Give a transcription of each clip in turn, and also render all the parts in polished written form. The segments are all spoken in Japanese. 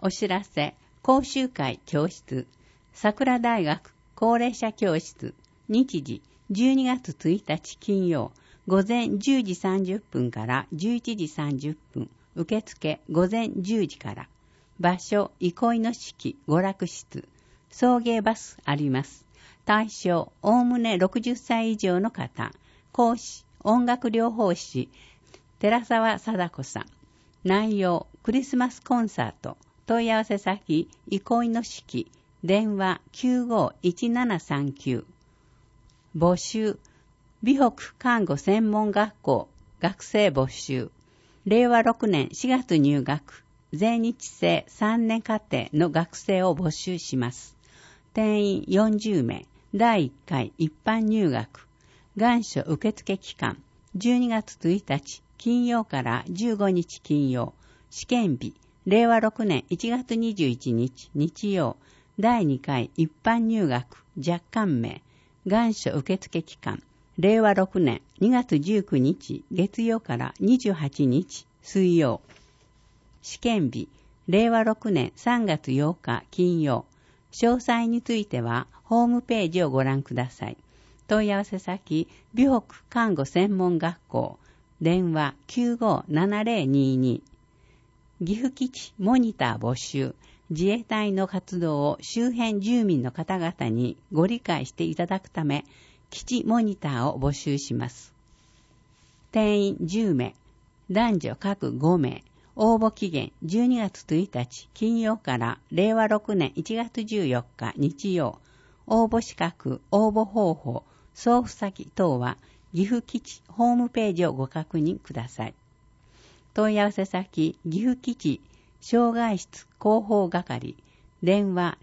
お知らせ、講習会教室、桜大学高齢者教室、日時12月1日金曜、午前10時30分から11時30分、受付午前10時から、場所、憩いの式娯楽室、送迎バスあります。対象、おおむね60歳以上の方、講師、音楽療法士、寺沢貞子さん。内容、クリスマスコンサート。問い合わせ先、憩いの式。電話951739。募集、美北看護専門学校。学生募集。令和6年4月入学。全日制3年課程の学生を募集します。定員40名。第1回一般入学。願書受付期間。12月1日金曜から15日金曜。試験日。令和6年1月21日日曜。第2回一般入学若干名。願書受付期間。令和6年2月19日月曜から28日水曜。試験日。令和6年3月8日金曜。詳細についてはホームページをご覧ください。問い合わせ先、美北看護専門学校。電話957022。岐阜基地モニター募集。自衛隊の活動を周辺住民の方々にご理解していただくため、基地モニターを募集します。定員10名。男女各5名。応募期限12月1日金曜から令和6年1月14日日曜。応募資格、応募方法、送付先等は岐阜基地ホームページをご確認ください。問い合わせ先、岐阜基地障害室広報係。電話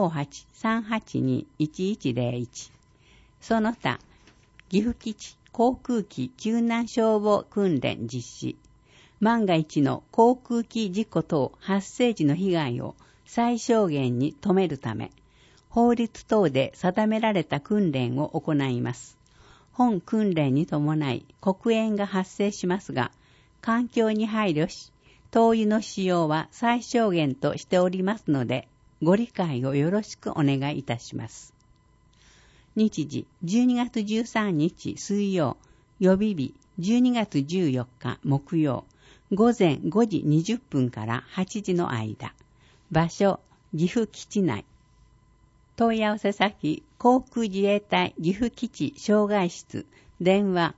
058-382-1101。その他、岐阜基地航空機救難消防訓練実施。万が一の航空機事故等発生時の被害を最小限に止めるため、法律等で定められた訓練を行います。本訓練に伴い黒煙が発生しますが、環境に配慮し、灯油の使用は最小限としておりますので、ご理解をよろしくお願いいたします。日時12月13日水曜、予備日12月14日木曜、午前5時20分から8時の間。場所、岐阜基地内。問い合わせ先、航空自衛隊岐阜基地障害室。電話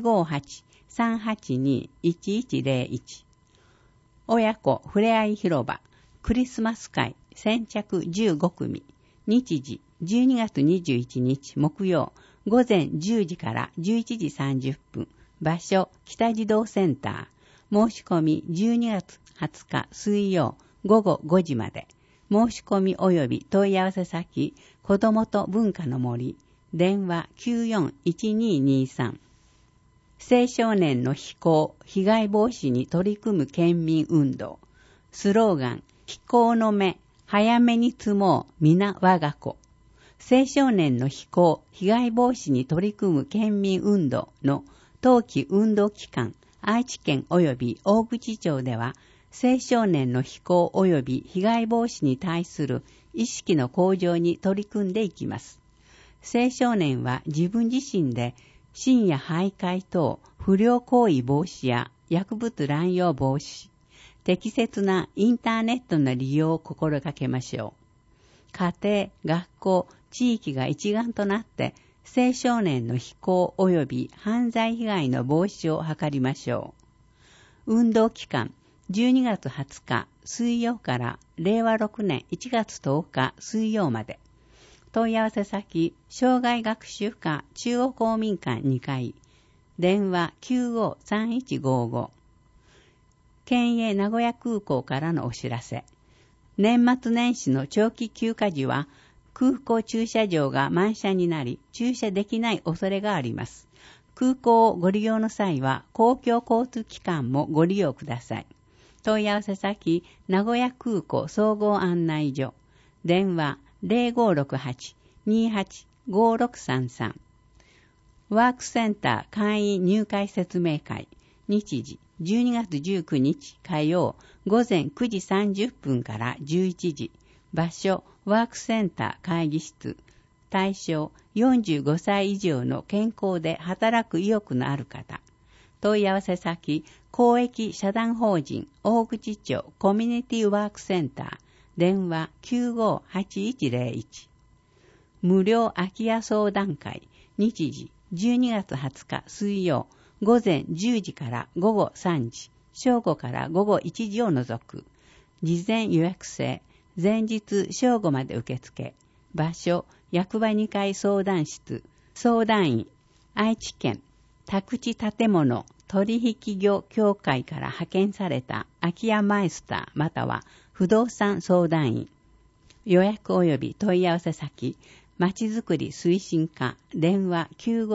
058-382-1101。親子ふれあい広場。クリスマス会先着15組。日時12月21日木曜。午前10時から11時30分。場所、北児童センター。申し込み12月20日水曜午後5時まで。申し込み及び問い合わせ先、子どもと文化の森。電話941223。青少年の非行、被害防止に取り組む県民運動。スローガン、非行の目、早めに積もう、皆我が子。青少年の非行、被害防止に取り組む県民運動の冬季運動期間、愛知県及び大口町では、青少年の非行及び被害防止に対する意識の向上に取り組んでいきます。青少年は自分自身で深夜徘徊等不良行為防止や薬物乱用防止、適切なインターネットの利用を心がけましょう。家庭、学校、地域が一丸となって青少年の非行及び犯罪被害の防止を図りましょう。運動期間、12月20日水曜から令和6年1月10日水曜まで。問い合わせ先、障害学習課中央公民館2階。電話953155。県営名古屋空港からのお知らせ。年末年始の長期休暇時は、空港駐車場が満車になり、駐車できない恐れがあります。空港をご利用の際は、公共交通機関もご利用ください。問い合わせ先、名古屋空港総合案内所。電話0568-285633。ワークセンター会員入会説明会。日時 12月19日火曜午前9時30分から11時。場所、ワークセンター会議室。対象、45歳以上の健康で働く意欲のある方。問い合わせ先、公益社団法人大口町コミュニティワークセンター。電話 958101。無料空き家相談会。日時、12月20日水曜、午前10時から午後3時、正午から午後1時を除く。事前予約制、前日正午まで受付。場所、役場2階相談室。相談員、愛知県宅地建物取引業協会から派遣された空き家マイスターまたは不動産相談員。予約及び問い合わせ先、まちづくり推進課、電話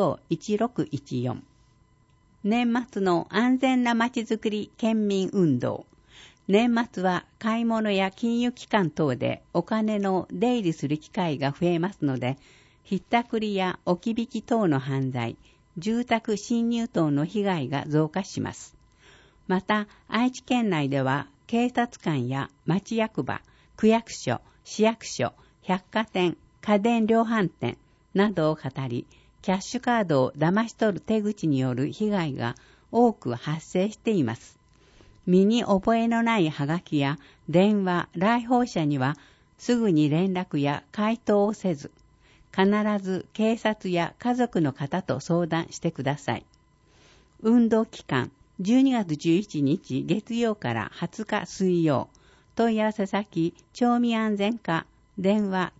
951614。年末の安全なまちづくり県民運動。年末は買い物や金融機関等でお金の出入りする機会が増えますので、ひったくりや置き引き等の犯罪、住宅侵入等の被害が増加します。また、愛知県内では警察官や町役場、区役所、市役所、百貨店、家電量販店などを語り、キャッシュカードを騙し取る手口による被害が多く発生しています。身に覚えのないハガキや電話、来訪者にはすぐに連絡や回答をせず、必ず警察や家族の方と相談してください。運動期間、12月11日月曜から20日水曜。問い合わせ先、町民安全課、電話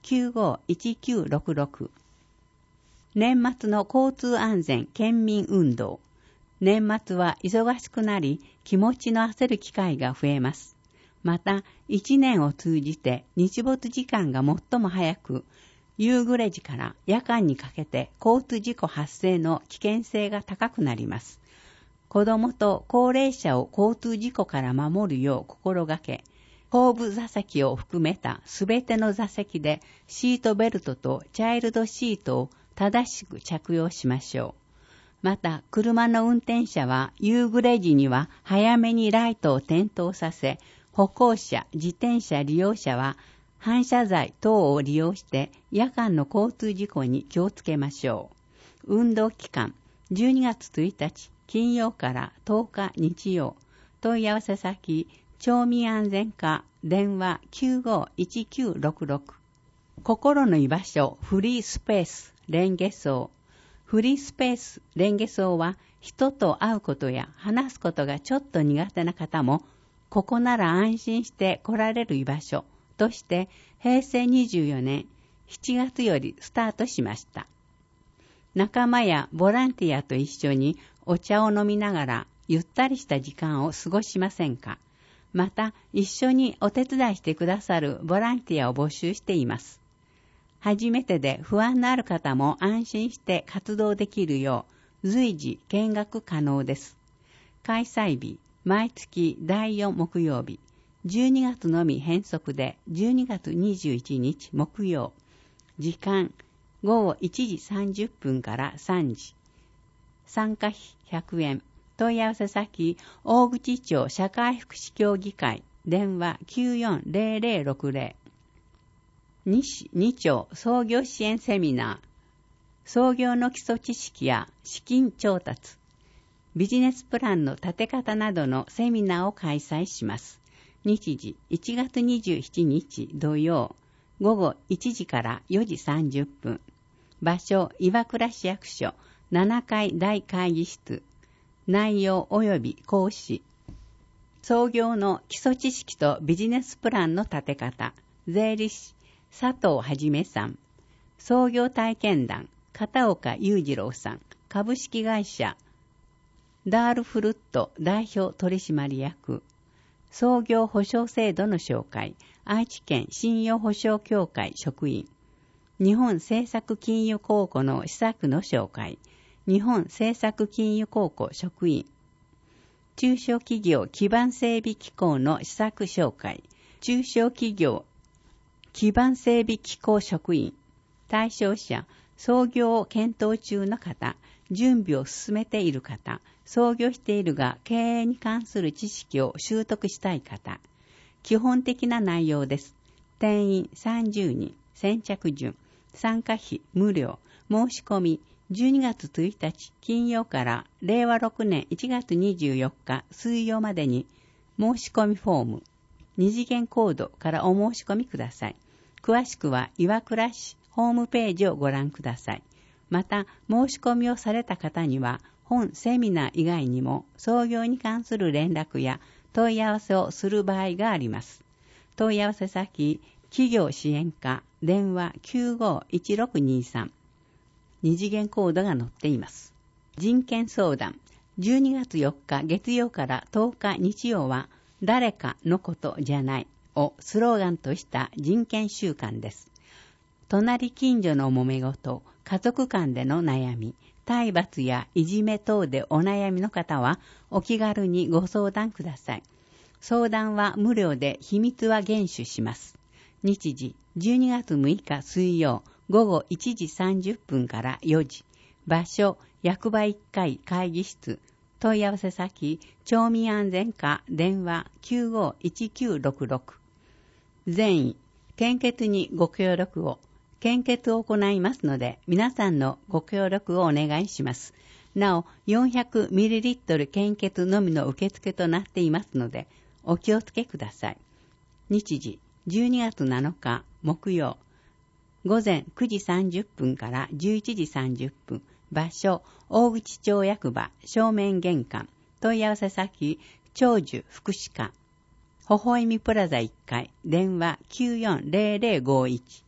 951966。年末の交通安全県民運動。年末は忙しくなり、気持ちの焦る機会が増えます。また、1年を通じて日没時間が最も早く、夕暮れ時から夜間にかけて交通事故発生の危険性が高くなります。子どもと高齢者を交通事故から守るよう心がけ、後部座席を含めたすべての座席でシートベルトとチャイルドシートを正しく着用しましょう。また、車の運転者は夕暮れ時には早めにライトを点灯させ、歩行者、自転車利用者は反射材等を利用して夜間の交通事故に気をつけましょう。運動期間、12月1日金曜から10日日曜。問い合わせ先、町民安全課、電話 951966。心の居場所、フリースペース、蓮華荘。フリースペース、蓮華荘は人と会うことや話すことがちょっと苦手な方も、ここなら安心して来られる居場所として平成24年7月よりスタートしました。仲間やボランティアと一緒にお茶を飲みながらゆったりした時間を過ごしませんか。また一緒にお手伝いしてくださるボランティアを募集しています。初めてで不安のある方も安心して活動できるよう随時見学可能です。開催日、毎月第4木曜日、12月のみ変則で12月21日木曜。時間、午後1時30分から3時。参加費100円。問い合わせ先、大口町社会福祉協議会、電話 940060。西2町創業支援セミナー。創業の基礎知識や資金調達、ビジネスプランの立て方などのセミナーを開催します。日時1月27日土曜、午後1時から4時30分。場所、岩倉市役所7階大会議室。内容及び講師。創業の基礎知識とビジネスプランの立て方。税理士、佐藤はじめさん。創業体験談、片岡裕次郎さん。株式会社、ダールフルット代表取締役。創業保証制度の紹介。愛知県信用保証協会職員。日本政策金融公庫の施策の紹介。日本政策金融公庫職員。中小企業基盤整備機構の施策紹介。中小企業基盤整備機構職員。対象者、創業を検討中の方、 準備を進めている方、創業しているが経営に関する知識を習得したい方。基本的な内容です。定員30人、先着順、参加費無料、申し込み12月1日金曜から令和6年1月24日水曜までに申し込みフォーム、二次元コードからお申し込みください。詳しくは岩倉市ホームページをご覧ください。また、申し込みをされた方には、本セミナー以外にも創業に関する連絡や問い合わせをする場合があります。問い合わせ先、企業支援課、電話 951623。二次元コードが載っています。人権相談。12月4日月曜から10日日曜は、誰かのことじゃないをスローガンとした人権週間です。隣近所の揉め事、家族間での悩み、体罰やいじめ等でお悩みの方はお気軽にご相談ください。相談は無料で秘密は厳守します。日時12月6日水曜午後1時30分から4時。場所役場1階会議室。問い合わせ先町民安全課電話 951966。善意献血にご協力を。献血を行いますので、皆さんのご協力をお願いします。なお、400ml 献血のみの受付となっていますので、お気をつけください。日時、12月7日木曜、午前9時30分から11時30分。場所、大口町役場正面玄関。問い合わせ先、長寿福祉課。微笑みプラザ1階、電話940051。